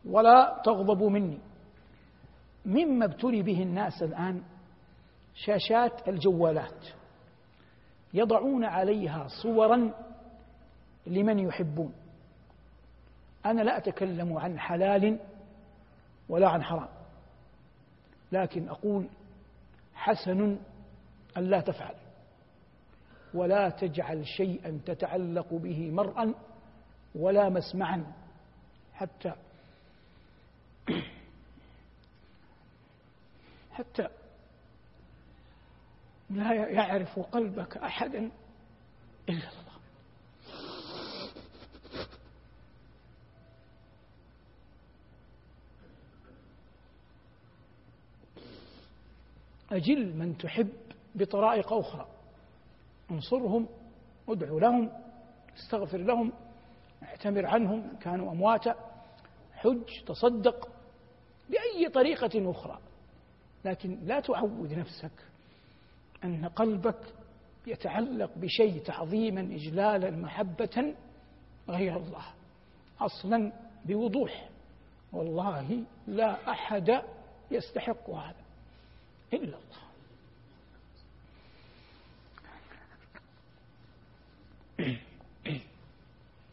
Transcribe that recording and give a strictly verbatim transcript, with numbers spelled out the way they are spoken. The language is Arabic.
ولا تغضبوا مني. مما ابتلي به الناس الآن شاشات الجوالات، يضعون عليها صورا لمن يحبون. أنا لا أتكلم عن حلال ولا عن حرام، لكن أقول حسن أن لا تفعل، ولا تجعل شيئا تتعلق به مرءا ولا مسمعا، حتى حتى لا يعرف قلبك أحدا إلا الله. أجل من تحب بطرائق أخرى، انصرهم، ادعو لهم، استغفر لهم، اعتمر عنهم إن كانوا أمواتا، حج، تصدق بأي طريقة أخرى، لكن لا تعود نفسك أن قلبك يتعلق بشيء تعظيما إجلالا محبة غير الله. أصلا بوضوح والله لا أحد يستحق هذا إلا الله.